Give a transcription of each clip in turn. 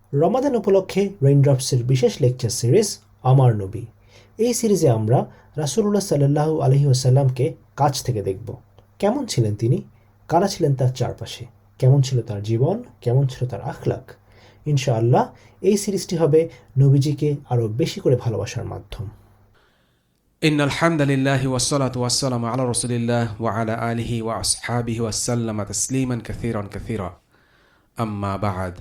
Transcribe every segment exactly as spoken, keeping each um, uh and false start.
রমাদান উপলক্ষে রেইনড্রপসের বিশেষ lecture series আমার নবী। এই সিরিজে আমরা রাসূলুল্লাহ সাল্লাল্লাহু আলাইহি ওয়াসাল্লামকে কাছ থেকে দেখব। কেমন ছিলেন তিনি, কারা ছিলেন তার চারপাশে, কেমন ছিল তার জীবন, কেমন ছিল তার আখলাক। ইনশাআল্লাহ এই সিরিজটি হবে নবীজিকে আরও বেশি করে ভালোবাসার মাধ্যম। ইন্নাল হামদালিল্লাহি ওয়াসসালাতু ওয়াসসালামু আলা রাসূলিল্লাহ ওয়া আলা আলিহি ওয়া আসহাবিহি ওয়া সাল্লামা তাসলিমান কাসীরান কাসীরা। আম্মা বা'দ।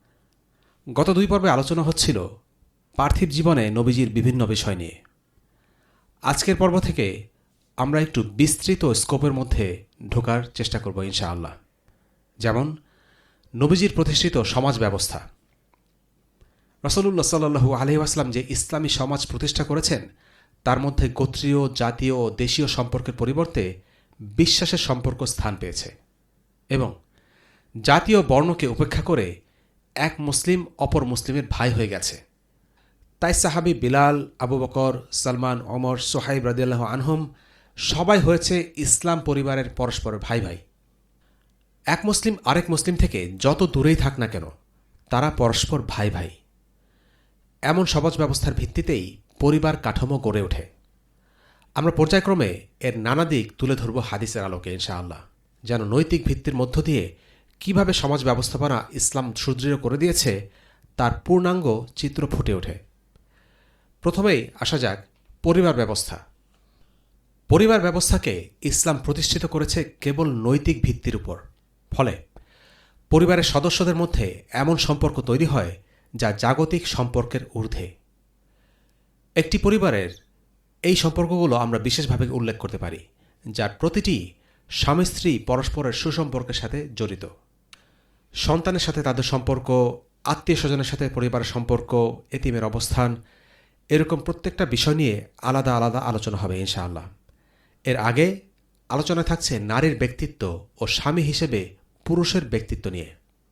গত দুই পর্বে আলোচনা হচ্ছিল পার্থিব জীবনে নবীজির বিভিন্ন বিষয় নিয়ে। আজকের পর্ব থেকে আমরা একটু বিস্তৃত স্কোপের মধ্যে ঢোকার চেষ্টা করব ইনশাআল্লাহ। যেমন নবীজির প্রতিষ্ঠিত সমাজ ব্যবস্থা। রাসূলুল্লাহ সাল্লাল্লাহু আলাইহি ওয়াসাল্লাম যে ইসলামী সমাজ প্রতিষ্ঠা করেছেন তার মধ্যে গোত্রীয়, জাতীয় ও দেশীয় সম্পর্কের পরিবর্তে বিশ্বাসের সম্পর্ক স্থান পেয়েছে এবং জাতীয় বর্ণকে উপেক্ষা করে এক মুসলিম অপর মুসলিমের ভাই হয়ে গেছে। তাই সাহাবী বিলাল, আবু বকর, সালমান, ওমর, সোহাইব রাদিয়াল্লাহু আনহুম সবাই হয়েছে ইসলাম পরিবারের পরস্পরের ভাই ভাই। এক মুসলিম আরেক মুসলিম থেকে যত দূরেই থাক না কেন তারা পরস্পর ভাই ভাই। এমন সমাজ ব্যবস্থার ভিত্তিতেই পরিবার কাঠামো গড়ে ওঠে। আমরা পর্যায়ক্রমে এর নানা দিক তুলে ধরব হাদিসের আলোকে ইনশাআল্লাহ, যেন নৈতিক ভিত্তির মধ্য দিয়ে কিভাবে সমাজ ব্যবস্থাপনা ইসলাম সুদৃঢ় করে দিয়েছে তার পূর্ণাঙ্গ চিত্র ফুটে ওঠে। প্রথমেই আসা যাক পরিবার ব্যবস্থা। পরিবার ব্যবস্থাকে ইসলাম প্রতিষ্ঠিত করেছে কেবল নৈতিক ভিত্তির উপর। ফলে পরিবারের সদস্যদের মধ্যে এমন সম্পর্ক তৈরি হয় যা জাগতিক সম্পর্কের ঊর্ধ্বে। একটি পরিবারের এই সম্পর্কগুলো আমরা বিশেষভাবে উল্লেখ করতে পারি, যার প্রতিটি স্বামী স্ত্রী পরস্পরের সুসম্পর্কের সাথে জড়িত। সন্তানের সাথে তাদের সম্পর্ক, আত্মীয় স্বজনের সাথে পরিবারের সম্পর্ক, এতিমের অবস্থান, এরকম প্রত্যেকটা বিষয় নিয়ে আলাদা আলাদা আলোচনা হবে ইনশাআল্লাহ। এর আগে আলোচনায় থাকছে নারীর ব্যক্তিত্ব ও স্বামী হিসেবে পুরুষের ব্যক্তিত্ব নিয়ে।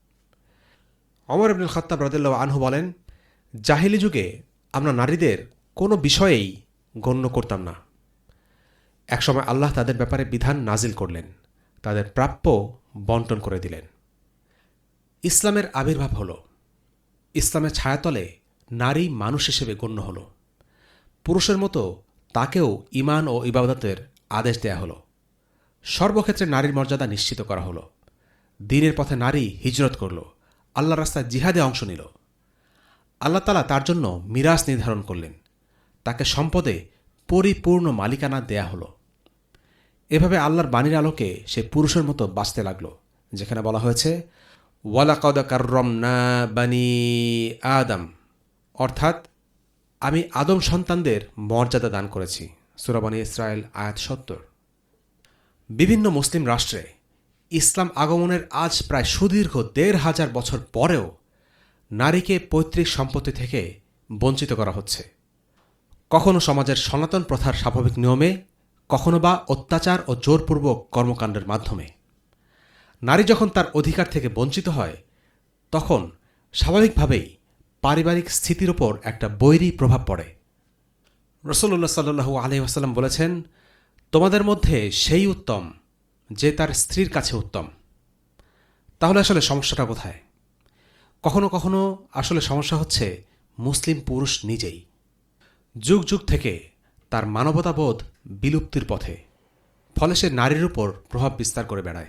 ওমর ইবনুল খাত্তাব রাদিয়াল্লাহু আনহু বলেন, জাহিলি যুগে আমরা নারীদের কোনো বিষয়েই গণ্য করতাম না। একসময় আল্লাহ তাদের ব্যাপারে বিধান নাজিল করলেন, তাদের প্রাপ্য বন্টন করে দিলেন। ইসলামের আবির্ভাব হল, ইসলামের ছায়াতলে নারী মানুষ হিসেবে গণ্য হল। পুরুষের মতো তাকেও ঈমান ও ইবাদতের আদেশ দেয়া হল। সর্বক্ষেত্রে নারীর মর্যাদা নিশ্চিত করা হল। দ্বীনের পথে নারী হিজরত করল, আল্লাহর রাস্তায় জিহাদে অংশ নিল। আল্লাহ তাআলা তার জন্য মিরাস নির্ধারণ করলেন, তাকে সম্পদে পরিপূর্ণ মালিকানা দেয়া হল। এভাবে আল্লাহর বাণীর আলোকে সে পুরুষের মতো বাঁচতে লাগল, যেখানে বলা হয়েছে ওয়ালাকাদ কাররামনা বানি আদম, অর্থাৎ আমি আদম সন্তানদের মর্যাদা দান করেছি। সূরা বনী ইসরাঈল আয়াত সত্তর। বিভিন্ন মুসলিম রাষ্ট্রে ইসলাম আগমনের আজ প্রায় সুদীর্ঘ দেড় হাজার বছর পরেও নারীকে পৈতৃক সম্পত্তি থেকে বঞ্চিত করা হচ্ছে। কখনো সমাজের সনাতন প্রথার স্বাভাবিক নিয়মে, কখনো বা অত্যাচার ও জোরপূর্বক কর্মকাণ্ডের মাধ্যমে। নারী যখন তার অধিকার থেকে বঞ্চিত হয় তখন স্বাভাবিকভাবেই পারিবারিক স্থিতির ওপর একটা বৈরী প্রভাব পড়ে। রাসূলুল্লাহ সাল্লাল্লাহু আলাইহি ওয়াসাল্লাম বলেছেন, তোমাদের মধ্যে সেই উত্তম যে তার স্ত্রীর কাছে উত্তম। তাহলে আসলে সমস্যাটা কোথায়? কখনো কখনো আসলে সমস্যা হচ্ছে মুসলিম পুরুষ নিজেই। যুগ যুগ থেকে তার মানবতাবোধ বিলুপ্তির পথে, ফলে সে নারীর উপর প্রভাব বিস্তার করে বেড়ায়।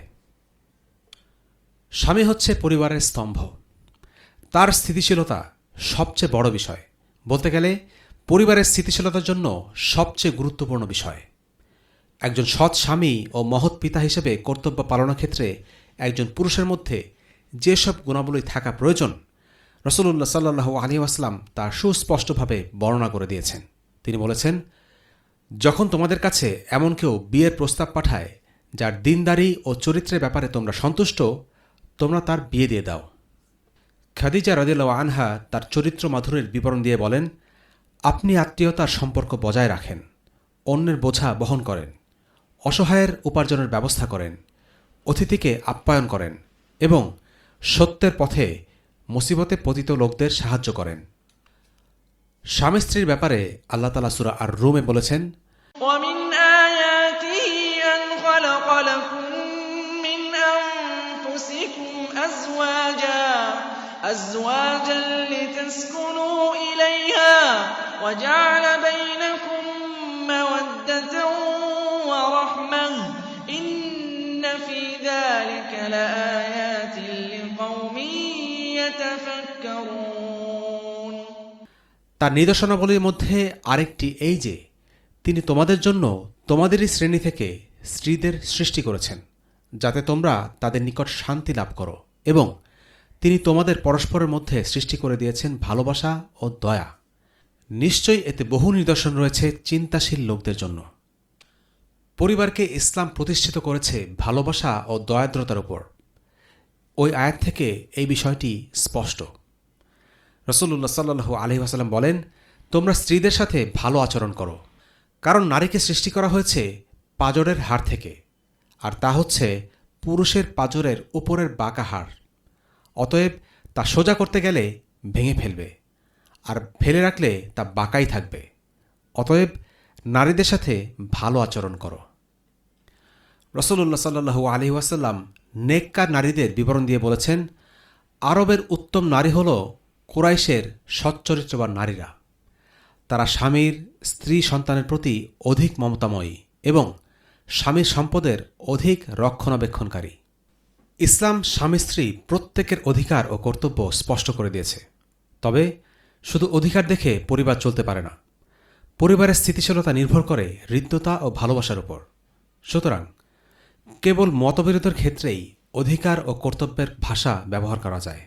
স্বামী হচ্ছে পরিবারের স্তম্ভ। তার স্থিতিশীলতা সবচেয়ে বড় বিষয়। বলতে গেলে পরিবারের স্থিতিশীলতার জন্য সবচেয়ে গুরুত্বপূর্ণ বিষয়। একজন সৎ স্বামী ও মহৎ পিতা হিসেবে কর্তব্য পালনের ক্ষেত্রে একজন পুরুষের মধ্যে যেসব গুণাবলী থাকা প্রয়োজন রাসূলুল্লাহ সাল্লাল্লাহু আলাইহি ওয়াসাল্লাম তা সুস্পষ্টভাবে বর্ণনা করে দিয়েছেন। তিনি বলেছেন, যখন তোমাদের কাছে এমন কেউ বিয়ের প্রস্তাব পাঠায় যার দিনদারি ও চরিত্রের ব্যাপারে তোমরা সন্তুষ্ট, তোমরা তার বিয়ে দিয়ে দাও। খাদিজা রাদিয়াল্লাহু আনহা তার চরিত্র মাধুর্যের বিবরণ দিয়ে বলেন, আপনি আত্মীয়তার সম্পর্ক বজায় রাখেন, অন্যের বোঝা বহন করেন, অসহায়ের উপার্জনের ব্যবস্থা করেন, অতিথিকে আপ্যায়ন করেন এবং সত্যের পথে মুসিবতে পতিত লোকদের সাহায্য করেন। স্বামী স্ত্রীর ব্যাপারে আল্লাহ তাআলা সূরা আর রুমে বলেছেন, ومن آياته أن خلق لكم من أنفسكم أزواجا أزواجا لتسكنوا إليها وجعل بينكم مودة ورحمة إن في ذلك لآيات لقوم يتفكرون। তার নিদর্শনাবলীর মধ্যে আরেকটি এই যে তিনি তোমাদের জন্য তোমাদেরই শ্রেণী থেকে স্ত্রীদের সৃষ্টি করেছেন যাতে তোমরা তাদের নিকট শান্তি লাভ করো, এবং তিনি তোমাদের পরস্পরের মধ্যে সৃষ্টি করে দিয়েছেন ভালোবাসা ও দয়া। নিশ্চয়ই এতে বহু নিদর্শন রয়েছে চিন্তাশীল লোকদের জন্য। পরিবারকে ইসলাম প্রতিষ্ঠিত করেছে ভালোবাসা ও দয়াদ্রতার উপর। ওই আয়াত থেকে এই বিষয়টি স্পষ্ট। রাসূলুল্লাহ সাল্লাল্লাহু আলাইহি ওয়াসাল্লাম বলেন, তোমরা স্ত্রীদের সাথে ভালো আচরণ করো, কারণ নারীকে সৃষ্টি করা হয়েছে পাঁজরের হাড় থেকে, আর তা হচ্ছে পুরুষের পাঁজরের উপরের বাঁকা হাড়। অতএব তা সোজা করতে গেলে ভেঙে ফেলবে, আর ফেলে রাখলে তা বাঁকাই থাকবে। অতএব নারীদের সাথে ভালো আচরণ করো। রাসূলুল্লাহ সাল্লাল্লাহু আলাইহি ওয়াসাল্লাম নেককার নারীদের বিবরণ দিয়ে বলেছেন, আরবের উত্তম নারী হল কুরাইশের সচ্চরিত্রবান নারীরা। তারা স্বামীর স্ত্রী সন্তানের প্রতি অধিক মমতাময়ী এবং স্বামীর সম্পদের অধিক রক্ষণাবেক্ষণকারী। ইসলাম স্বামী স্ত্রী প্রত্যেকের অধিকার ও কর্তব্য স্পষ্ট করে দিয়েছে। তবে শুধু অধিকার দেখে পরিবার চলতে পারে না। পরিবারের স্থিতিশীলতা নির্ভর করে হৃদ্যতা ও ভালোবাসার উপর। সুতরাং কেবল মতবিরোধের ক্ষেত্রেই অধিকার ও কর্তব্যের ভাষা ব্যবহার করা যায়।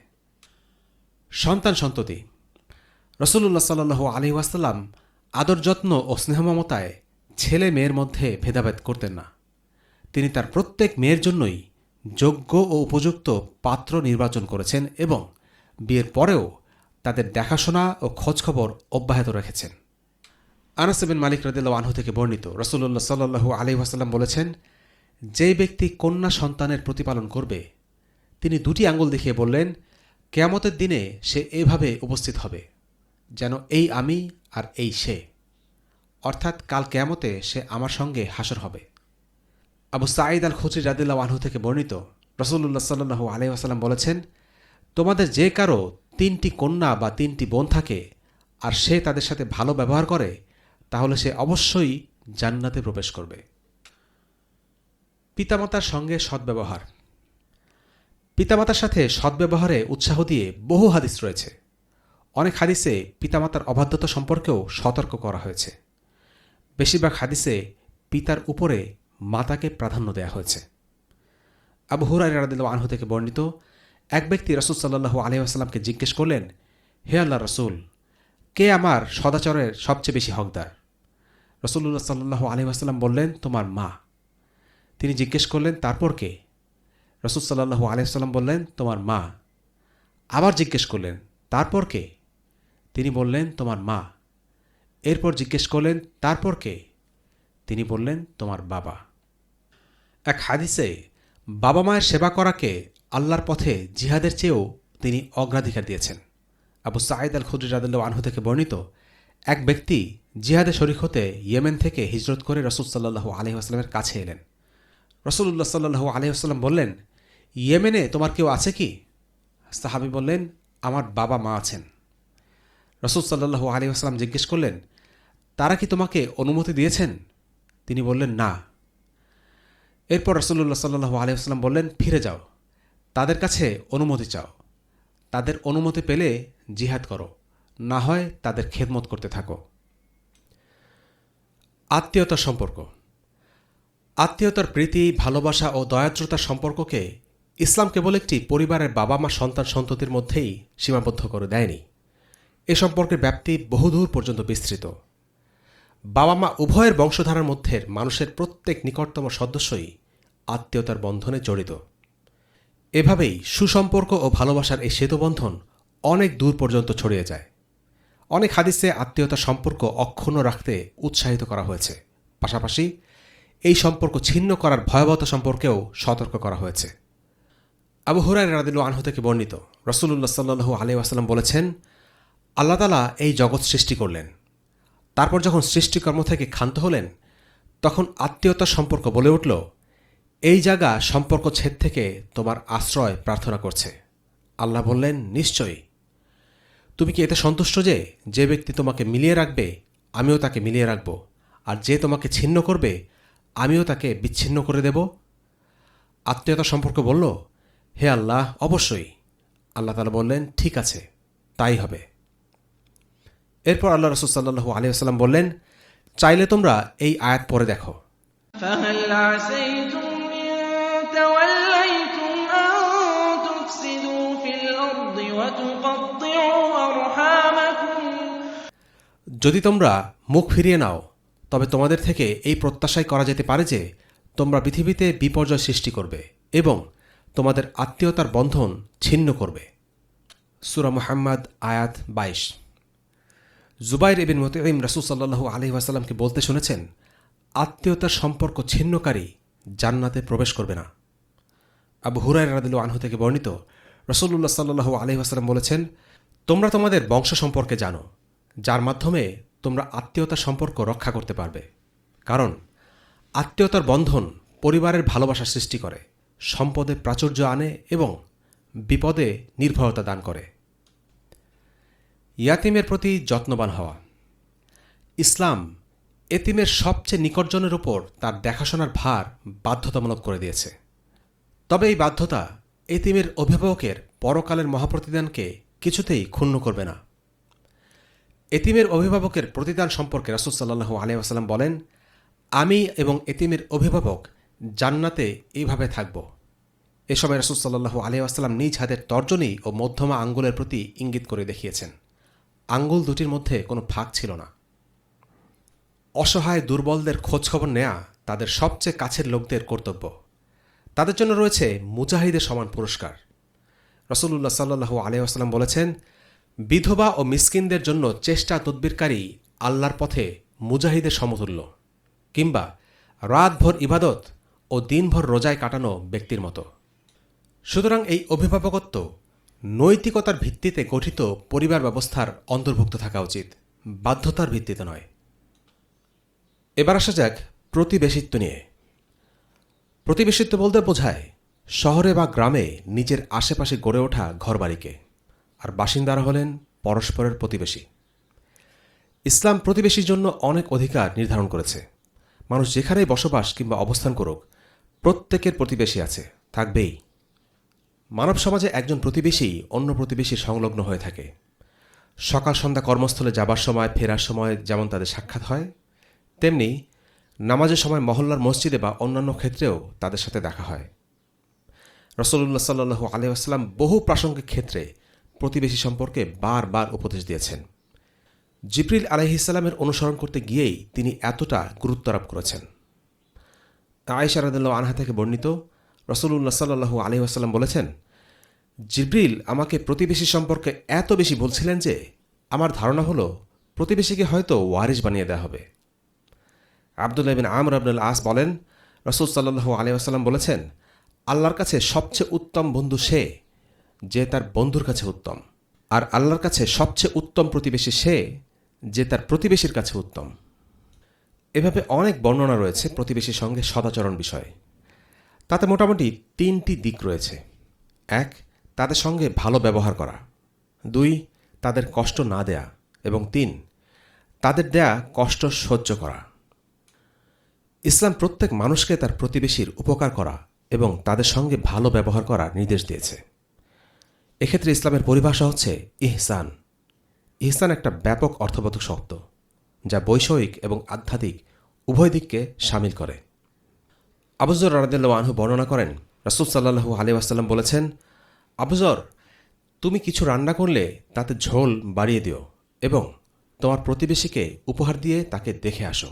সন্তান সন্ততি। রাসূলুল্লাহ সাল্লাল্লাহু আলাইহি ওয়াসাল্লাম আদর যত্ন ও স্নেহমমতায় ছেলে মেয়ের মধ্যে ভেদাভেদ করতেন না। তিনি তার প্রত্যেক মেয়ের জন্যই যোগ্য ও উপযুক্ত পাত্র নির্বাচন করেছেন এবং বিয়ের পরেও তাদের দেখাশোনা ও খোঁজখবর অব্যাহত রেখেছেন। আনাস বিন মালিক রাদিয়াল্লাহু আনহু থেকে বর্ণিত, রাসূলুল্লাহ সাল্লাল্লাহু আলাইহি ওয়াসাল্লাম বলেছেন, যে ব্যক্তি কন্যা সন্তানের প্রতিপালন করবে, তিনি দুটি আঙ্গুল দেখিয়ে বললেন, কিয়ামতের দিনে সে এভাবে উপস্থিত হবে যেন এই আমি আর এই সে, অর্থাৎ কাল কিয়ামতে সে আমার সঙ্গে হাসর হবে। আবু সাঈদ আল খুদরি রাদিয়াল্লাহু আনহু থেকে বর্ণিত, রাসূলুল্লাহ সাল্লাল্লাহু আলাইহি ওয়াসাল্লাম বলেছেন, তোমাদের যে কারো তিনটি কন্যা বা তিনটি বোন থাকে আর সে তাদের সাথে ভালো ব্যবহার করে, তাহলে সে অবশ্যই জান্নাতে প্রবেশ করবে। পিতামাতার সঙ্গে সদ্ব্যবহার। পিতামাতার সাথে সদ্ব্যবহারে উৎসাহ দিয়ে বহু হাদিস রয়েছে। অনেক হাদিসে পিতামাতার অবাধ্যতা সম্পর্কেও সতর্ক করা হয়েছে। বেশিরভাগ হাদিসে পিতার উপরে মাতাকে প্রাধান্য দেয়া হয়েছে। আবু হুরায়রা রাদিয়াল্লাহু আনহু থেকে বর্ণিত, এক ব্যক্তি রাসূল সাল্লাল্লাহু আলাইহি ওয়াসাল্লামকে জিজ্ঞেস করলেন, হে আল্লাহর রাসূল, কে আমার সদাচরের সবচেয়ে বেশি হকদার? রাসূলুল্লাহ সাল্লাল্লাহু আলাইহি ওয়াসাল্লাম বললেন, তোমার মা। তিনি জিজ্ঞেস করলেন, তারপর কে? রাসূল সাল্লাল্লাহু আলাইহি ওয়াসাল্লাম বললেন, তোমার মা। আবার জিজ্ঞেস করলেন, তারপর কে? তিনি বললেন, তোমার মা। এরপর জিজ্ঞেস করলেন, তারপর কে? তিনি বললেন, তোমার বাবা। এক হাদিসে বাবা মায়ের সেবা করাকে আল্লাহর পথে জিহাদের চেয়েও তিনি অগ্রাধিকার দিয়েছেন। আবু সাঈদ আল খুদরি রাদিয়াল্লাহু আনহু থেকে বর্ণিত, এক ব্যক্তি জিহাদে শরীক হতে ইয়েমেন থেকে হিজরত করে রাসূল সাল্লাল্লাহু আলাইহি ওয়াসাল্লামের কাছে এলেন। রাসূলুল্লাহ সাল্লাল্লাহু আলাইহি ওয়াসাল্লাম বললেন, ইয়েমেনে তোমার কেউ আছে কি? সাহাবী বললেন, আমার বাবা মা আছেন। রাসূল সাল্লাল্লাহু আলাইহি ওয়াসাল্লাম জিজ্ঞেস করলেন, তারা কি তোমাকে অনুমতি দিয়েছেন? তিনি বললেন, না। এরপর রাসূলুল্লাহ সাল্লাল্লাহু আলাইহি ওয়াসাল্লাম বললেন, ফিরে যাও, তাদের কাছে অনুমতি চাও। তাদের অনুমতি পেলে জিহাদ করো, না হয় তাদের খেদমত করতে থাকো। আত্মীয়তার সম্পর্ক। আত্মীয়তার প্রীতি, ভালোবাসা ও দয়াদ্রতার সম্পর্ককে ইসলাম কেবল একটি পরিবারের বাবা মা সন্তান সন্ততির মধ্যেই সীমাবদ্ধ করে দেয়নি। এ সম্পর্কের ব্যাপ্তি বহুদূর পর্যন্ত বিস্তৃত। বাবা মা উভয়ের বংশধারার মধ্যে মানুষের প্রত্যেক নিকটতম সদস্যই আত্মীয়তার বন্ধনে জড়িত। এভাবেই সুসম্পর্ক ও ভালোবাসার এই সেতুবন্ধন অনেক দূর পর্যন্ত ছড়িয়ে যায়। অনেক হাদিসে আত্মীয়তার সম্পর্ক অক্ষুণ্ণ রাখতে উৎসাহিত করা হয়েছে। পাশাপাশি এই সম্পর্ক ছিন্ন করার ভয়াবহতা সম্পর্কেও সতর্ক করা হয়েছে। আবু হুরায়রা রাদিয়াল্লাহু আনহু থেকে বর্ণিত, রাসূলুল্লাহ সাল্লাল্লাহু আলাইহি ওয়াসাল্লাম বলেছেন, আল্লাহ তাআলা এই জগৎ সৃষ্টি করলেন। তারপর যখন সৃষ্টিকর্ম থেকে ক্ষান্ত হলেন, তখন আত্মীয়তার সম্পর্ক বলে উঠল, এই জায়গা সম্পর্ক ছেদ থেকে তোমার আশ্রয় প্রার্থনা করছে। আল্লাহ বললেন, নিশ্চয়ই। তুমি কি এতে সন্তুষ্ট যে যে ব্যক্তি তোমাকে মিলিয়ে রাখবে আমিও তাকে মিলিয়ে রাখব, আর যে তোমাকে ছিন্ন করবে আমিও তাকে বিচ্ছিন্ন করে দেব? আত্মীয়তা সম্পর্কে বলল, হে আল্লাহ, অবশ্যই। আল্লাহ তাআলা বললেন, ঠিক আছে, তাই হবে। এরপর আল্লাহ রাসূল সাল্লাল্লাহু আলাইহি ওয়াসাল্লাম বললেন, চাইলে তোমরা এই আয়াত পড়ে দেখো। فهل عسيتم إن توليتم أن تفسدوا في الأرض وتقطعوا أرحامكم যদি তোমরা মুখ ফিরিয়ে নাও তবে তোমাদের থেকে এই প্রত্যাশাই করা যেতে পারে যে তোমরা পৃথিবীতে বিপর্যয় সৃষ্টি করবে এবং তোমাদের আত্মীয়তার বন্ধন ছিন্ন করবে। সূরা মুহাম্মদ আয়াত বাইশ। জুবাইর ইবনে মুতঈম রাসূল সাল্লাল্লাহু আলাইহি ওয়াসাল্লামকে বলতে শুনেছেন, আত্মীয়তার সম্পর্ক ছিন্নকারী জান্নাতে প্রবেশ করবে না। আবু হুরায়রা রাদিয়াল্লাহু আনহু থেকে বর্ণিত, রাসূলুল্লাহ সাল্লাল্লাহু আলাইহি ওয়াসাল্লাম বলেছেন, তোমরা তোমাদের বংশ সম্পর্কে জানো, যার মাধ্যমে তোমরা আত্মীয়তার সম্পর্ক রক্ষা করতে পারবে। কারণ আত্মীয়তার বন্ধন পরিবারের ভালোবাসা সৃষ্টি করে, সম্পদে প্রাচুর্য আনে এবং বিপদে নির্ভরতা দান করে। ইয়াতিমের প্রতি যত্নবান হওয়া। ইসলাম এতিমের সবচেয়ে নিকটজনের উপর তার দেখাশোনার ভার বাধ্যতামূলক করে দিয়েছে। তবে এই বাধ্যতা এতিমের অভিভাবকের পরকালের মহাপ্রতিদানকে কিছুতেই ক্ষুণ্ণ করবে না। এতিমের অভিভাবকের প্রতিদান সম্পর্কে রাসূল সাল্লাল্লাহু আলাইহি ওয়াসাল্লাম বলেন, আমি এবং এতিমের অভিভাবক জান্নাতে এইভাবে থাকব। এ সময় রাসূল সাল্লাল্লাহু আলাইহি ওয়াসাল্লাম নিজ হাতের তর্জনী ও মধ্যমা আঙ্গুলের প্রতি ইঙ্গিত করে দেখিয়েছেন। আঙ্গুল দুটির মধ্যে কোনো ফাঁক ছিল না। অসহায় দুর্বলদের খোঁজখবর নেয়া তাদের সবচেয়ে কাছের লোকদের কর্তব্য। তাদের জন্য রয়েছে মুজাহিদের সমান পুরস্কার। রাসূলুল্লাহ সাল্লাল্লাহু আলাইহি ওয়াসাল্লাম বলেছেন, বিধবা ও মিসকিনদের জন্য চেষ্টা তদবিরকারী আল্লাহর পথে মুজাহিদের সমতুল্য, কিংবা রাতভর ইবাদত ও দিনভর রোজায় কাটানো ব্যক্তির মতো। সুতরাং এই অভিভাবকত্ব নৈতিকতার ভিত্তিতে গঠিত পরিবার ব্যবস্থার অন্তর্ভুক্ত থাকা উচিত, বাধ্যতার ভিত্তিতে নয়। এবার আসা যাক প্রতিবেশিত্ব নিয়ে। প্রতিবেশিত্ব বলতে বোঝায় শহরে বা গ্রামে নিজের আশেপাশে গড়ে ওঠা ঘরবাড়িকে, আর বাসিন্দারা হলেন পরস্পরের প্রতিবেশী। ইসলাম প্রতিবেশীর জন্য অনেক অধিকার নির্ধারণ করেছে। মানুষ যেখানেই বসবাস কিংবা অবস্থান করুক, প্রত্যেকের প্রতিবেশী আছে, থাকবেই। মানব সমাজে একজন প্রতিবেশী অন্য প্রতিবেশীর সংলগ্ন হয়ে থাকে। সকাল সন্ধ্যা কর্মস্থলে যাবার সময়, ফেরার সময় যেমন তাদের সাক্ষাৎ হয়, তেমনি নামাজের সময় মহল্লার মসজিদে বা অন্যান্য ক্ষেত্রেও তাদের সাথে দেখা হয়। রাসূলুল্লাহ সাল্লাল্লাহু আলাইহি ওয়াসাল্লাম বহু প্রাসঙ্গিক ক্ষেত্রে প্রতিবেশী সম্পর্কে বারবার উপদেশ দিয়েছেন। জিবরিল আলাইহিস সালামের অনুসরণ করতে গিয়েই তিনি এতটা গুরুত্ব আরোপ করেছেন। আয়েশা রাদিয়াল্লাহু আনহা থেকে বর্ণিত, রাসূলুল্লাহ সাল্লাল্লাহু আলাইহি ওয়াসাল্লাম বলেছেন, জিবরিল আমাকে প্রতিবেশী সম্পর্কে এত বেশি বলছিলেন যে আমার ধারণা হলো প্রতিবেশীকে হয়তো ওয়ারিস বানিয়ে দেওয়া হবে। আব্দুল্লাহ বিন আমর ইবনুল আস বলেন, রাসূল সাল্লাল্লাহু আলাইহি ওয়াসাল্লাম বলেছেন, আল্লাহর কাছে সবচেয়ে উত্তম বন্ধু সে যে তার বন্ধুর কাছে উত্তম, আর আল্লাহর কাছে সবচেয়ে উত্তম প্রতিবেশী সে যে তার প্রতিবেশীর কাছে উত্তম। এভাবে অনেক বর্ণনা রয়েছে প্রতিবেশীর সঙ্গে সদাচরণ বিষয়ে। তাতে মোটামুটি তিনটি দিক রয়েছে। এক, তাদের সঙ্গে ভালো ব্যবহার করা। দুই, তাদের কষ্ট না দেয়া। এবং তিন, তাদের দেয়া কষ্ট সহ্য করা। ইসলাম প্রত্যেক মানুষকে তার প্রতিবেশীর উপকার করা এবং তাদের সঙ্গে ভালো ব্যবহার করার নির্দেশ দিয়েছে। এক্ষেত্রে ইসলামের পরিভাষা হচ্ছে ইহসান। ইহসান একটা ব্যাপক অর্থবোধক শব্দ, যা বৈষয়িক এবং আধ্যাত্মিক উভয় দিককে শামিল করে। আবু যর রাদিয়াল্লাহু আনহু বর্ণনা করেন, রাসূল সাল্লাল্লাহু আলাইহি ওয়াসাল্লাম বলেছেন, আবু যর, তুমি কিছু রান্না করলে তাতে ঝোল বাড়িয়ে দিও এবং তোমার প্রতিবেশীকে উপহার দিয়ে তাকে দেখে আসো।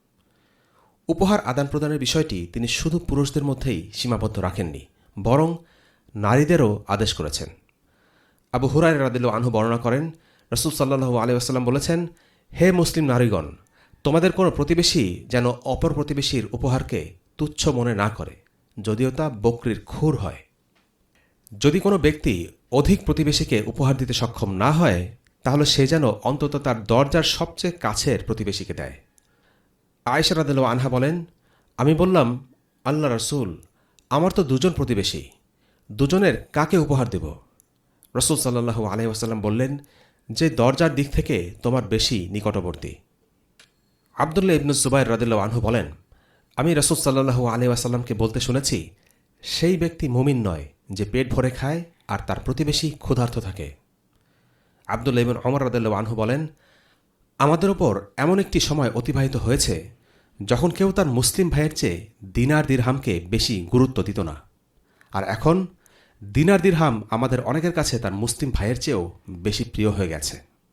উপহার আদান প্রদানের বিষয়টি তিনি শুধু পুরুষদের মধ্যেই সীমাবদ্ধ রাখেননি, বরং নারীদেরও আদেশ করেছেন। আবু হুরায়রা রাদিয়াল্লাহু আনহু বর্ণনা করেন, রাসূল সাল্লাল্লাহু আলাইহি ওয়াসাল্লাম বলেছেন, হে মুসলিম নারীগণ, তোমাদের কোনো প্রতিবেশী যেন অপর প্রতিবেশীর উপহারকে তুচ্ছ মনে না করে, যদিও তা বকরির খুর হয়। যদি কোনো ব্যক্তি অধিক প্রতিবেশীকে উপহার দিতে সক্ষম না হয়, তাহলে সে যেন অন্তত তার দরজার সবচেয়ে কাছের প্রতিবেশীকে দেয়। আয়েশা রাদিয়াল্লাহু আনহা বলেন, আমি বললাম, আল্লাহ রাসূল, আমার তো দুজন প্রতিবেশী, দুজনের কাকে উপহার দেব? রসুল সাল্লাল্লাহু আলাইহি ওয়াসাল্লাম বললেন, যে দরজার দিক থেকে তোমার বেশি নিকটবর্তী। আবদুল্লাহ ইবনু জুবাইর রাদিয়াল্লাহু আনহু বলেন, আমি রসুল সাল্লাল্লাহু আলাইহি ওয়াসাল্লামকে বলতে শুনেছি, সেই ব্যক্তি মুমিন নয় যে পেট ভরে খায় আর তার প্রতিবেশী ক্ষুধার্ত থাকে। আবদুল্লাহ ইবনে ওমর রাদিয়াল্লাহু আনহু বলেন, আমাদের ওপর এমন একটি সময় অতিবাহিত হয়েছে যখন কেউ তার মুসলিম ভাইয়ের চেয়ে দিনার দিরহামকে বেশি গুরুত্ব দিত না, আর এখন দিনার দিরহাম আমাদের অনেকের কাছে তার মুসলিম ভাইয়ের চেয়েও বেশি প্রিয় হয়ে গেছে।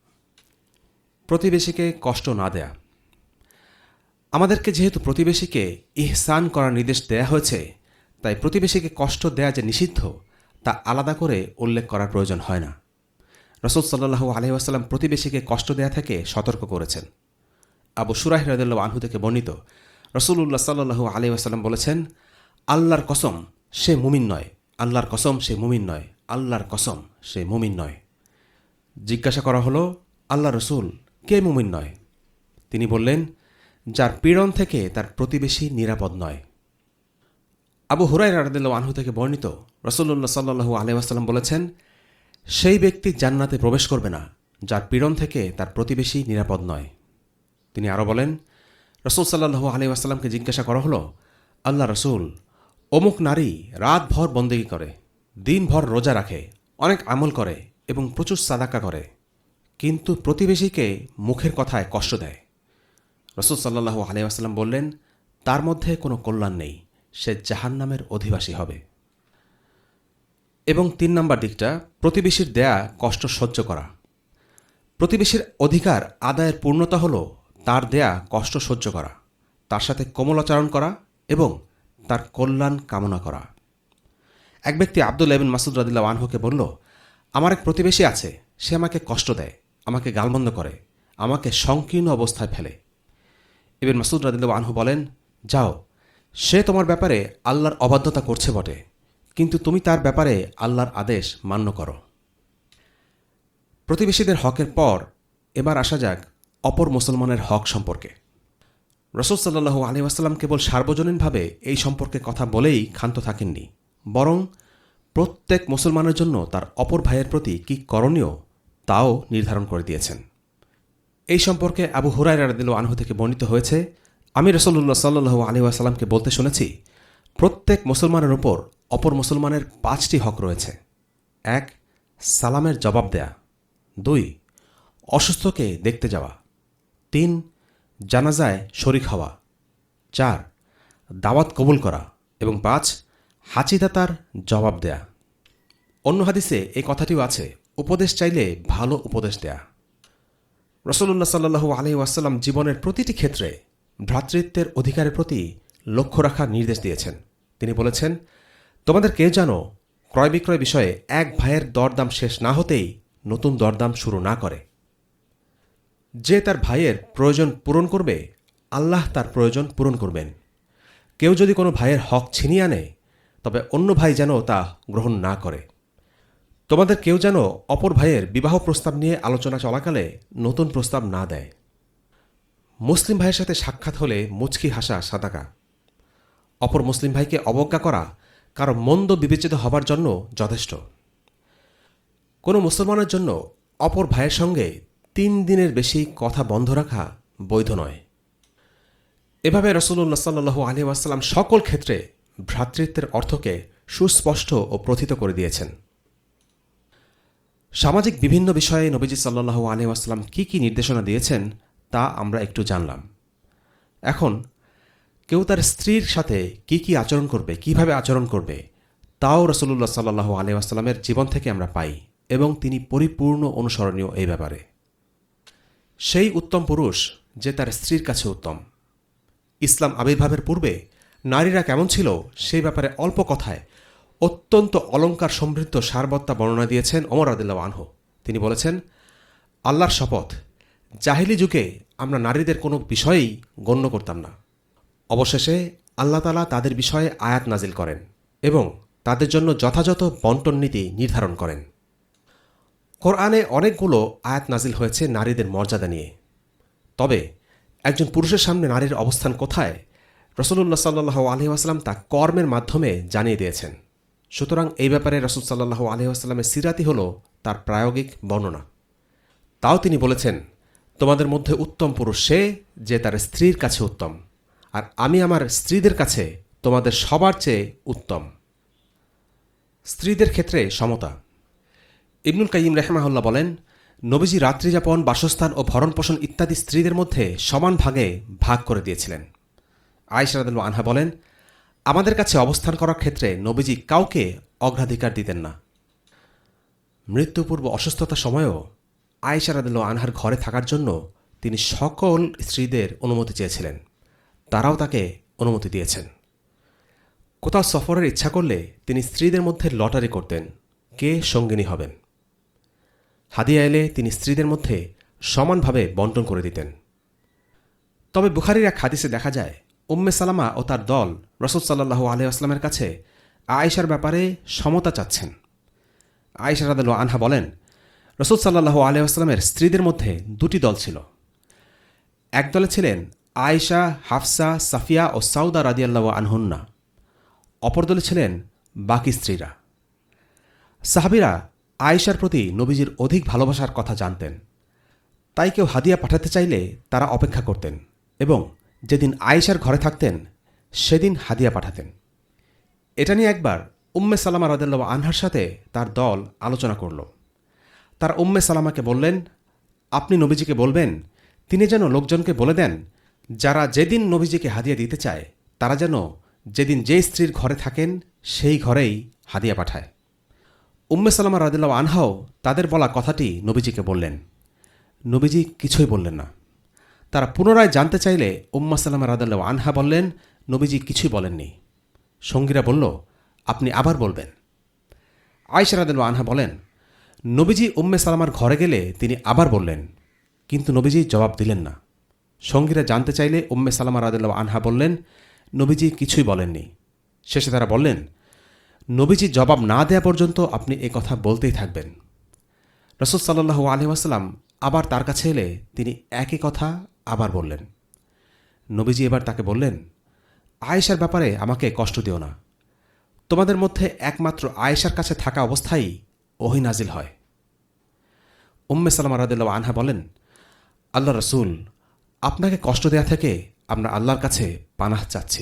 প্রতিবেশীকে কষ্ট না দেয়া। আমাদেরকে যেহেতু প্রতিবেশীকে ইহসান করার নির্দেশ দেয়া হয়েছে, তাই প্রতিবেশীকে কষ্ট দেয়া যে নিষিদ্ধ তা আলাদা করে উল্লেখ করার প্রয়োজন হয় না। রসুল সাল্লাল্লাহু আলাইহি ওয়াসাল্লাম প্রতিবেশীকে কষ্ট দেয়া থেকে সতর্ক করেছেন। আবু শুরাইহ রাদিয়াল্লাহু আনহু থেকে বর্ণিত, রসুলুল্লাহ সাল্লাল্লাহু আলাইহি ওয়াসাল্লাম বলেছেন, আল্লাহর কসম সে মুমিন নয়, আল্লাহর কসম সে মুমিন নয়, আল্লাহর কসম সে মুমিন নয়। জিজ্ঞাসা করা হলো, আল্লাহ রসুল, কে মুমিন নয়? তিনি বললেন, যার পীড়ন থেকে তার প্রতিবেশী নিরাপদ নয়। আবু হুরায়রা রাদিয়াল্লাহু আনহু থেকে বর্ণিত, রসুলুল্লাহ সাল্লাল্লাহু আলাইহি ওয়াসাল্লাম বলেছেন, সেই ব্যক্তি জান্নাতে প্রবেশ করবে না যার পীড়ন থেকে তার প্রতিবেশী নিরাপদ নয়। তিনি আরও বলেন, রসুল সাল্লাল্লাহু আলাইহি ওয়াসাল্লামকে জিজ্ঞাসা করা হলো, আল্লাহ রসুল, অমুক নারী রাতভর বন্দেগী করে, দিনভর রোজা রাখে, অনেক আমল করে এবং প্রচুর সাদাকা করে, কিন্তু প্রতিবেশীকে মুখের কথায় কষ্ট দেয়। রসুল সাল্লাল্লাহু আলাইহি ওয়াসাল্লাম বললেন, তার মধ্যে কোনো কল্যাণ নেই, সে জাহান্নামের অধিবাসী হবে। এবং তিন নম্বর দিকটা, প্রতিবেশীর দেয়া কষ্ট সহ্য করা। প্রতিবেশীর অধিকার আদায়ের পূর্ণতা হল তার দেয়া কষ্ট সহ্য করা, তার সাথে কোমলাচরণ করা এবং তার কল্যাণ কামনা করা। এক ব্যক্তি আবদুল্লাহ ইবনে মাসউদ রাদিয়াল্লাহু আনহুকে বলল, আমার এক প্রতিবেশী আছে, সে আমাকে কষ্ট দেয়, আমাকে গালমন্দ করে, আমাকে সংকীর্ণ অবস্থায় ফেলে। ইবনে মাসউদ রাদিয়াল্লাহু আনহু বলেন, যাও, সে তোমার ব্যাপারে আল্লাহর অবাধ্যতা করছে বটে, কিন্তু তুমি তার ব্যাপারে আল্লাহর আদেশ মান্য করো। প্রতিবেশীদের হকের পর এবার আসা যাক অপর মুসলমানের হক সম্পর্কে। রসুল সাল্লাল্লাহু আলাইহি ওয়াসাল্লাম কেবল সার্বজনীনভাবে এই সম্পর্কে কথা বলেই ক্ষান্ত থাকেননি, বরং প্রত্যেক মুসলমানের জন্য তার অপর ভাইয়ের প্রতি কী করণীয় তাও নির্ধারণ করে দিয়েছেন। এই সম্পর্কে আবু হুরায়রা রাদিয়াল্লাহু আনহু থেকে বর্ণিত হয়েছে, আমি রাসূলুল্লাহ সাল্লাল্লাহু আলাইহি ওয়াসাল্লামকে বলতে শুনেছি, প্রত্যেক মুসলমানের উপর অপর মুসলমানের পাঁচটি হক রয়েছে। এক, সালামের জবাব দেয়া। দুই, অসুস্থকে দেখতে যাওয়া। তিন, জানাজায় শরীক হওয়া। চার, দাওয়াত কবুল করা। এবং পাঁচ, হাঁচিদাতার জবাব দেয়া। অন্য হাদিসে এই কথাটিও আছে, উপদেশ চাইলে ভালো উপদেশ দেয়া। রাসূলুল্লাহ সাল্লাল্লাহু আলাইহি ওয়াসাল্লাম জীবনের প্রতিটি ক্ষেত্রে ভ্রাতৃত্বের অধিকারের প্রতি লক্ষ্য রাখার নির্দেশ দিয়েছেন। তিনি বলেছেন, তোমাদের কেউ যেন ক্রয় বিক্রয় বিষয়ে এক ভাইয়ের দরদাম শেষ না হতেই নতুন দরদাম শুরু না করে। যে তার ভাইয়ের প্রয়োজন পূরণ করবে, আল্লাহ তার প্রয়োজন পূরণ করবেন। কেউ যদি কোনো ভাইয়ের হক ছিনিয়ে আনে, তবে অন্য ভাই যেন তা গ্রহণ না করে। তোমাদের কেউ যেন অপর ভাইয়ের বিবাহ প্রস্তাব নিয়ে আলোচনা চলাকালে নতুন প্রস্তাব না দেয়। মুসলিম ভাইয়ের সাথে সাক্ষাৎ হলে মুচকি হাসা সাদাকা। অপর মুসলিম ভাইকে অবজ্ঞা করা কারো মন্দ বিবেচিত হবার জন্য যথেষ্ট। কোনো মুসলমানের জন্য অপর ভাইয়ের সঙ্গে তিন দিনের বেশি কথা বন্ধ রাখা বৈধ নয়। এভাবে রাসূলুল্লাহ সাল্লাল্লাহু আলাইহি ওয়াসাল্লাম সকল ক্ষেত্রে ভ্রাতৃত্বের অর্থকে সুস্পষ্ট ও প্রথিত করে দিয়েছেন। সামাজিক বিভিন্ন বিষয়ে নবীজি সাল্লাল্লাহু আলাইহি ওয়াসাল্লাম কী কী নির্দেশনা দিয়েছেন তা আমরা একটু জানলাম। এখন কেউ তার স্ত্রীর সাথে কি কি আচরণ করবে, কিভাবে আচরণ করবে, তাও রাসূলুল্লাহ সাল্লাল্লাহু আলাইহি ওয়াসাল্লামের জীবন থেকে আমরা পাই এবং তিনি পরিপূর্ণ অনুসরণীয় এই ব্যাপারে। সেই উত্তম পুরুষ যে তার স্ত্রীর কাছে উত্তম। ইসলাম আবির্ভাবের পূর্বে নারীরা কেমন ছিল সেই ব্যাপারে অল্প কথায় অত্যন্ত অলঙ্কার সমৃদ্ধ সারবত্তা বর্ণনা দিয়েছেন ওমর রাদিয়াল্লাহু আনহু। তিনি বলেছেন, আল্লাহর শপথ, জাহিলি যুগে আমরা নারীদের কোনো বিষয়েই গণ্য করতাম না। অবশেষে আল্লাহ তাআলা তাদের বিষয়ে আয়াত নাজিল করেন এবং তাদের জন্য যথাযথ বন্টন নীতি নির্ধারণ করেন। কোরআনে অনেকগুলো আয়াত নাজিল হয়েছে নারীদের মর্যাদা নিয়ে। তবে একজন পুরুষের সামনে নারীর অবস্থান কোথায়, রাসূলুল্লাহ সাল্লাল্লাহু আলাইহি ওয়াসাল্লাম তা কর্মের মাধ্যমে জানিয়ে দিয়েছেন। সুতরাং এই ব্যাপারে রাসূল সাল্লাল্লাহু আলাইহি ওয়াসাল্লামের সিরাতই হল তার প্রায়োগিক বর্ণনা। তাও তিনি বলেছেন, তোমাদের মধ্যে উত্তম পুরুষ সে যে তার স্ত্রীর কাছে উত্তম, আর আমি আমার স্ত্রীদের কাছে তোমাদের সবার চেয়ে উত্তম। স্ত্রীদের ক্ষেত্রে সমতা। ইবনুল কাইয়িম রাহিমাহুল্লাহ বলেন, নবীজি রাত্রিযাপন, বাসস্থান ও ভরণপোষণ ইত্যাদি স্ত্রীদের মধ্যে সমান ভাগে ভাগ করে দিয়েছিলেন। আয়েশা রাদিয়াল্লাহু আনহা বলেন, আমাদের কাছে অবস্থান করার ক্ষেত্রে নবীজি কাউকে অগ্রাধিকার দিতেন না। মৃত্যুপূর্ব অসুস্থতার সময়ও আয়েশা রাদিয়াল্লাহু আনহার ঘরে থাকার জন্য তিনি সকল স্ত্রীদের অনুমতি চেয়েছিলেন, তারাও তাকে অনুমতি দিয়েছেন। কোথাও সফরের ইচ্ছা করলে তিনি স্ত্রীদের মধ্যে লটারি করতেন কে সঙ্গিনী হবেন। হাদিয়া এলে তিনি স্ত্রীদের মধ্যে সমানভাবে বন্টন করে দিতেন। তবে বুখারীর এক হাদিসে দেখা যায়, উম্মে সালামা ও তার দল রাসূল সাল্লাল্লাহু আলাইহি ওয়াসাল্লামের কাছে আয়েশার ব্যাপারে সমতা চাচ্ছেন। আয়েশা রাদিয়াল্লাহু আনহা বলেন, রাসূল সাল্লাল্লাহু আলাইহি ওয়াসাল্লামের স্ত্রীদের মধ্যে দুটি দল ছিল। এক দলে ছিলেন আয়েশা, হাফসা, সাফিয়া ও সাউদা রাদিয়াল্লাহু আনহুন্না। অপর দলে ছিলেন বাকি স্ত্রীরা। সাহাবীরা আয়েশার প্রতি নবীজির অধিক ভালোবাসার কথা জানতেন, তাই কেউ হাদিয়া পাঠাতে চাইলে তারা অপেক্ষা করতেন এবং যেদিন আয়েশার ঘরে থাকতেন সেদিন হাদিয়া পাঠাতেন। এটা নিয়ে একবার উম্মে সালামা রাদিয়াল্লাহু আনহার সাথে তার দল আলোচনা করল। তার উম্মে সালামাকে বললেন, আপনি নবীজিকে বলবেন তিনি যেন লোকজনকে বলে দেন, যারা যেদিন নবীজিকে হাদিয়া দিতে চায় তারা যেন যেদিন যে স্ত্রীর ঘরে থাকেন সেই ঘরেই হাদিয়া পাঠায়। উম্মে সালামা রাদিয়াল্লাহু আনহাও তাদের বলা কথাটি নবীজিকে বললেন। নবীজি কিছুই বললেন না। তারা পুনরায় জানতে চাইলে উম্মে সালামা রাদিয়াল্লাহু আনহা বললেন, নবীজি কিছুই বলেননি। সঙ্গীরা বলল, আপনি আবার বলবেন। আয়েশা রাদিয়াল্লাহু আনহা বলেন, নবীজি উম্মে সালামার ঘরে গেলে তিনি আবার বললেন, কিন্তু নবীজি জবাব দিলেন না। সঙ্গীরা জানতে চাইলে উম্মে সালামা রাদিয়াল্লাহু আনহা বললেন, নবীজি কিছুই বলেননি। শেষে তারা বললেন, নবীজি জবাব না দেয়া পর্যন্ত আপনি এ কথা বলতেই থাকবেন। রাসূল সাল্লাল্লাহু আলাইহি ওয়াসাল্লাম আবার তার কাছে এলে তিনি একই কথা আবার বললেন। নবীজি এবার তাকে বললেন, আয়েশার ব্যাপারে আমাকে কষ্ট দিও না। তোমাদের মধ্যে একমাত্র আয়েশার কাছে থাকা অবস্থায় ওহী নাজিল হয়। উম্মে সালামা রাদিয়াল্লাহু আনহা বলেন, আল্লাহ রাসূল, আপনাকে কষ্ট দেয়া থেকে আমরা আল্লাহর কাছে পানাহ চাচ্ছি।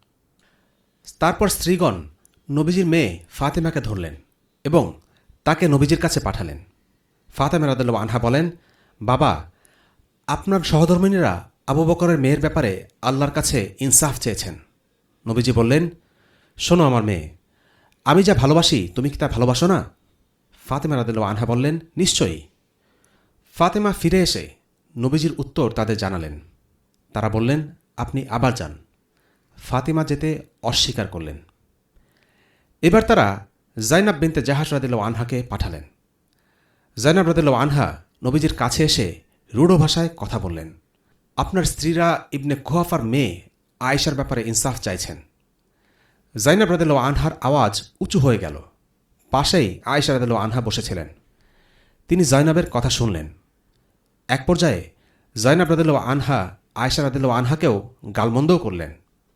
তারপর স্ত্রীগণ নবীজির মেয়ে ফাতেমাকে ধরলেন এবং তাকে নবীজির কাছে পাঠালেন। ফাতেমা রাদিয়াল্লাহু আনহা বলেন, বাবা, আপনার সহধর্মিণীরা আবু বকরের মেয়ের ব্যাপারে আল্লাহর কাছে ইনসাফ চেয়েছেন। নবীজি বললেন, শোনো আমার মেয়ে, আমি যা ভালোবাসি তুমি কি তা ভালোবাসো না? ফাতেমা রাদিয়াল্লাহু আনহা বললেন, নিশ্চয়ই। ফাতেমা ফিরে এসে নবীজির উত্তর তাদের জানালেন। তারা বললেন, আপনি আবার যান। ফাতেমা যেতে অস্বীকার করলেন। এবার তারা জাইনাব বিনতে জাহাশ রাদিয়াল্লাহু আনহাকে পাঠালেন। জাইনাব রাদিয়াল্লাহু আনহা নবীজির কাছে এসে রূঢ় ভাষায় কথা বললেন, আপনার স্ত্রীরা ইবনে কুহাফার মেয়ে আয়েশার ব্যাপারে ইনসাফ চাইছেন। জাইনাব রাদিয়াল্লাহু আনহার আওয়াজ উঁচু হয়ে গেল। পাশেই আয়েশা রাদিয়াল্লাহু আনহা বসেছিলেন। তিনি জাইনাবের কথা শুনলেন। এক পর্যায়ে জাইনাব রাদিয়াল্লাহু আনহা আয়েশা রাদিয়াল্লাহু আনহাকেও গালমন্দও করলেন।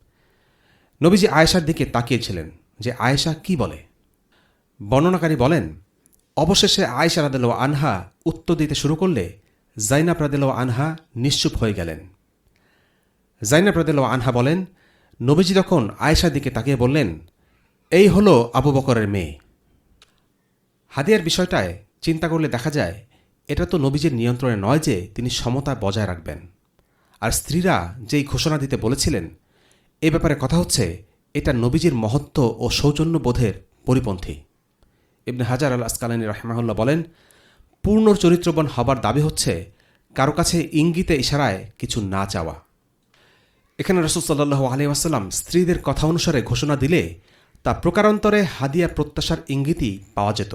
নবীজি আয়েশার দিকে তাকিয়েছিলেন যে আয়েশা কি বলে। বর্ণনাকারী বলেন, অবশেষে আয়েশা রাদিয়াল্লাহু আনহা উত্তর দিতে শুরু করলে জাইনাব রাদিয়াল্লাহু আনহা নিশ্চুপ হয়ে গেলেন। জাইনাব রাদিয়াল্লাহু আনহা বলেন, নবীজি তখন আয়েশার দিকে তাকিয়ে বললেন, এই হলো আবু বকরের মেয়ে। হাদিয়ার বিষয়টায় চিন্তা করলে দেখা যায় এটা তো নবীজির নিয়ন্ত্রণে নয় যে তিনি সমতা বজায় রাখবেন। আর স্ত্রীরা যেই ঘোষণা দিতে বলেছিলেন এ ব্যাপারে কথা হচ্ছে এটা নবীজির মহত্ব ও সৌজন্যবোধের পরিপন্থী। ইবনে হাজার আল আসকালানী রাহিমাহুল্লাহ বলেন, পূর্ণ চরিত্রবান হবার দাবি হচ্ছে কারো কাছে ইঙ্গিতে ইশারায় কিছু না চাওয়া। এখানে রাসূল সাল্লাল্লাহু আলাইহি ওয়াসাল্লাম স্ত্রীদের কথা অনুসারে ঘোষণা দিলে তা প্রকারান্তরে হাদিয়া প্রত্যাশার ইঙ্গিতই পাওয়া যেত।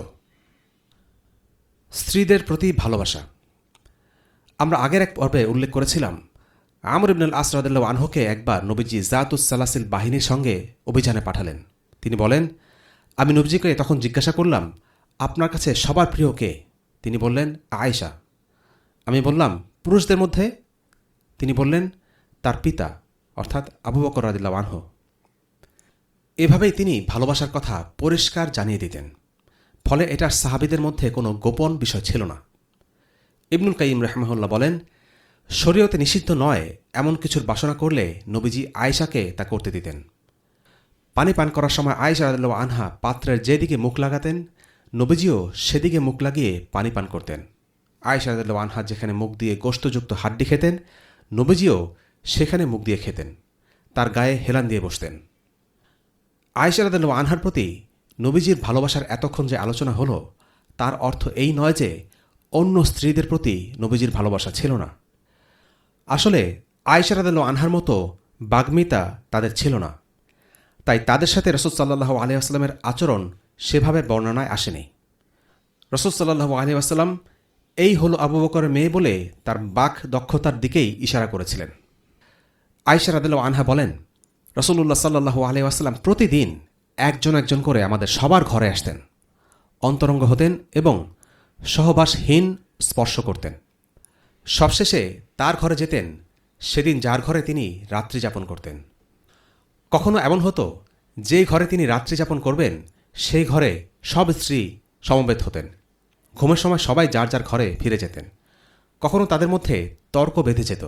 স্ত্রীদের প্রতি ভালোবাসা। আমরা আগের এক পর্বে উল্লেখ করেছিলাম, আমর ইবনুল আস রাদিয়াল্লাহু আনহুকে একবার নবীজি জাতুস সালাসিল বাহিনীর সঙ্গে অভিযানে পাঠালেন। তিনি বলেন, আমি নবীজিকে তখন জিজ্ঞাসা করলাম, আপনার কাছে সবার প্রিয় কে? তিনি বললেন, আয়েশা। আমি বললাম, পুরুষদের মধ্যে? তিনি বললেন, তার পিতা অর্থাৎ আবু বকর রাদিয়াল্লাহু আনহু। এভাবেই তিনি ভালোবাসার কথা পরিষ্কার জানিয়ে দিতেন, ফলে এটা সাহাবীদের মধ্যে কোনো গোপন বিষয় ছিল না। ইবনুল কাইয়িম রাহিমাহুল্লাহ বলেন, শরীয়তে নিষিদ্ধ নয় এমন কিছুর বাসনা করলে নবীজি আয়েশাকে তা করতে দিতেন। পানি পান করার সময় আয়েশা রাদিয়াল্লাহু আনহা পাত্রের যেদিকে মুখ লাগাতেন, নবীজিও সেদিকে মুখ লাগিয়ে পানি পান করতেন। আয়েশা রাদিয়াল্লাহু আনহা যেখানে মুখ দিয়ে গোশতযুক্ত হাড্ডি খেতেন, নবীজিও সেখানে মুখ দিয়ে খেতেন, তার গায়ে হেলান দিয়ে বসতেন। আয়েশা রাদিয়াল্লাহু আনহার প্রতি নবীজির ভালোবাসার এতক্ষণ যে আলোচনা হলো, তার অর্থ এই নয় যে অন্য স্ত্রীদের প্রতি নবীজির ভালোবাসা ছিল না। আসলে আয়েশা রাদিয়াল্লাহু আনহার মতো বাগ্মিতা তাদের ছিল না, তাই তাদের সাথে রাসূল সাল্লাল্লাহু আলাইহি ওয়াসাল্লামের আচরণ সেভাবে বর্ণনায় আসেনি। রাসূল সাল্লাল্লাহু আলাইহি ওয়াসাল্লাম এই হলো আবু বকরের মেয়ে বলে তার বাক দক্ষতার দিকেই ইশারা করেছিলেন। আয়েশা রাদিয়াল্লাহু আনহা বলেন, রাসূলুল্লাহ সাল্লাল্লাহু আলাইহি ওয়াসাল্লাম প্রতিদিন একজন একজন করে আমাদের সবার ঘরে আসতেন, অন্তরঙ্গ হতেন এবং সহবাসহীন স্পর্শ করতেন। সবশেষে তার ঘরে যেতেন সেদিন যার ঘরে তিনি রাত্রি যাপন করতেন। কখনো এমন হতো যে ঘরে তিনি রাত্রি যাপন করবেন সেই ঘরে সব স্ত্রী সমবেত হতেন। ঘুমের সময় সবাই যার যার ঘরে ফিরে যেতেন। কখনো তাদের মধ্যে তর্ক বেঁধে যেত।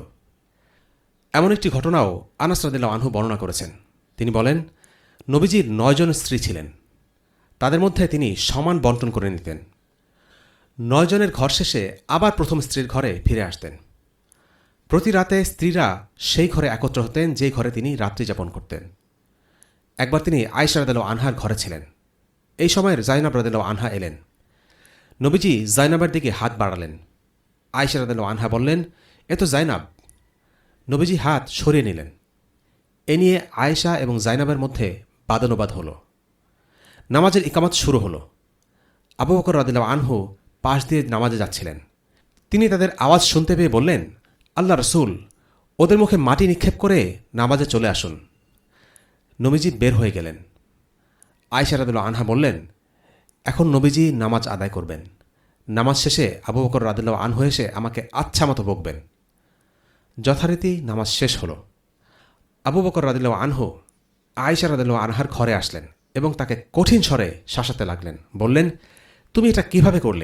এমন একটি ঘটনাও আনাস রাদিয়াল্লাহু আনহু বর্ণনা করেছেন। তিনি বলেন, নবীজির নয়জন স্ত্রী ছিলেন, তাদের মধ্যে তিনি সমান বন্টন করে নিতেন। নয়জনের ঘর শেষে আবার প্রথম স্ত্রীর ঘরে ফিরে আসতেন। প্রতি রাতে স্ত্রীরা সেই ঘরে একত্র হতেন যে ঘরে তিনি রাত্রি যাপন করতেন। একবার তিনি আয়েশা রাদিয়াল্লাহু আনহার ঘরে ছিলেন। এই সময়ের জাইনাব রাদিয়াল্লাহু আনহা এলেন। নবীজি জাইনাবের দিকে হাত বাড়ালেন। আয়েশা রাদিয়াল্লাহু আনহা বললেন, এ তো জাইনাব। নবীজি হাত সরিয়ে নিলেন। এ নিয়ে আয়েশা এবং জাইনাবের মধ্যে বাদানুবাদ হল। নামাজের ইকামত শুরু হলো। আবু বকর রাদিয়াল্লাহু আনহু পাশ দিয়ে নামাজে যাচ্ছিলেন। তিনি তাদের আওয়াজ শুনতে পেয়ে বললেন, আল্লাহ রসুল, ওদের মুখে মাটি নিক্ষেপ করে নামাজে চলে আসুন। নবীজি বের হয়ে গেলেন। আয়েশা রাদিয়াল্লাহু আনহা বললেন, এখন নবীজি নামাজ আদায় করবেন। নামাজ শেষে আবু বকর রাদিয়াল্লাহু আনহু এসে আমাকে আচ্ছা মতো বকবেন। যথারীতি নামাজ শেষ হলো। আবু বকর রাদিয়াল্লাহু আনহু আয়েশা রাদিয়াল্লাহু আনহার ঘরে আসলেন এবং তাকে কঠিন স্বরে শাসাতে লাগলেন। বললেন, তুমি এটা কিভাবে করলে?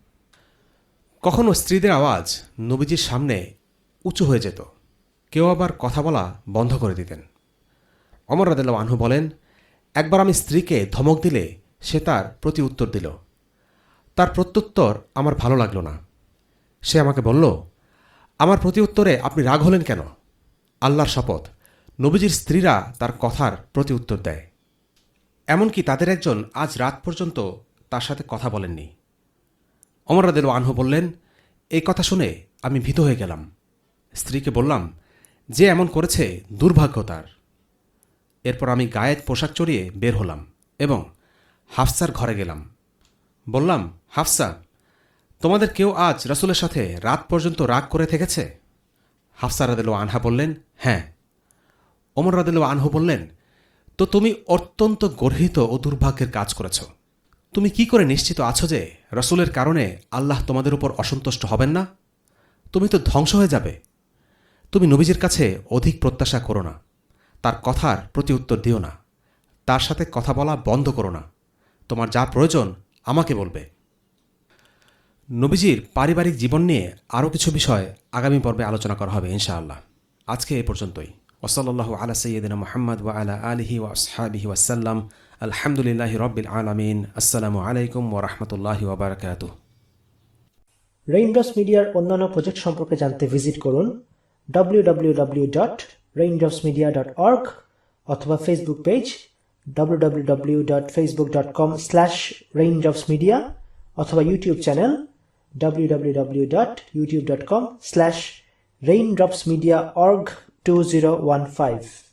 কখনো স্ত্রীদের আওয়াজ নবীজির সামনে উঁচু হয়ে যেত, কেউ আবার কথা বলা বন্ধ করে দিতেন। ওমর রাদিয়াল্লাহু আনহু বলেন, একবার আমি স্ত্রীকে ধমক দিলে সে তার প্রতি উত্তর দিল। তার প্রত্যুত্তর আমার ভালো লাগল না। সে আমাকে বলল, আমার প্রতি উত্তরে আপনি রাগ হলেন কেন? আল্লাহর শপথ, নবীজির স্ত্রীরা তার কথার প্রতি উত্তর দেয়। এমনকি তাদের একজন আজ রাত পর্যন্ত তার সাথে কথা বলেননি। ওমর রাদিয়াল্লাহু আনহু বললেন, এই কথা শুনে আমি ভীত হয়ে গেলাম। স্ত্রীকে বললাম, যে এমন করেছে দুর্ভাগ্য তার। এরপর আমি গায়ের পোশাক চড়িয়ে বের হলাম এবং হাফসার ঘরে গেলাম। বললাম, হাফসা, তোমাদের কেউ আজ রাসূলের সাথে রাত পর্যন্ত রাগ করে থেকেছে? হাফসা রাদিয়াল্লাহু আনহা বললেন, হ্যাঁ। ওমর রাদিয়াল্লাহু আনহু বললেন, তো তুমি অত্যন্ত গর্হিত ও দুর্ভাগ্যের কাজ করেছ। তুমি কি করে নিশ্চিত আছো যে রাসূলের কারণে আল্লাহ তোমাদের উপর অসন্তুষ্ট হবেন না? তুমি তো ধ্বংস হয়ে যাবে। তুমি নবীজির কাছে অধিক প্রত্যাশা করো না, তার কথার প্রতি উত্তর দিও না, তার সাথে কথা বলা বন্ধ করো না। তোমার যা প্রয়োজন আমাকে বলবে। নবীজির পারিবারিক জীবন নিয়ে আরও কিছু বিষয় আগামী পর্বে আলোচনা করা হবে ইনশাআল্লাহ। আজকে এ পর্যন্তই। ওয়াসাল্লাল্লাহু আলা সাইয়্যিদিনা মুহাম্মদ ওয়া আলা আলিহি ওয়া আসহাবিহি ওয়াসাল্লাম। আলহামদুলিল্লাহি রাব্বিল আলামিন। আসসালামু আলাইকুম ওয়া রাহমাতুল্লাহি ওয়া বারাকাতুহু। রেইনড্রপস মিডিয়ার অন্যান্য প্রজেক্ট সম্পর্কে জানতে ভিজিট করুন W W W dot raindrops media dot org অথবা Facebook page W W W dot Facebook dot com slash raindrops media অথবা YouTube channel W W W dot YouTube dot com slash raindrops media org two zero one five.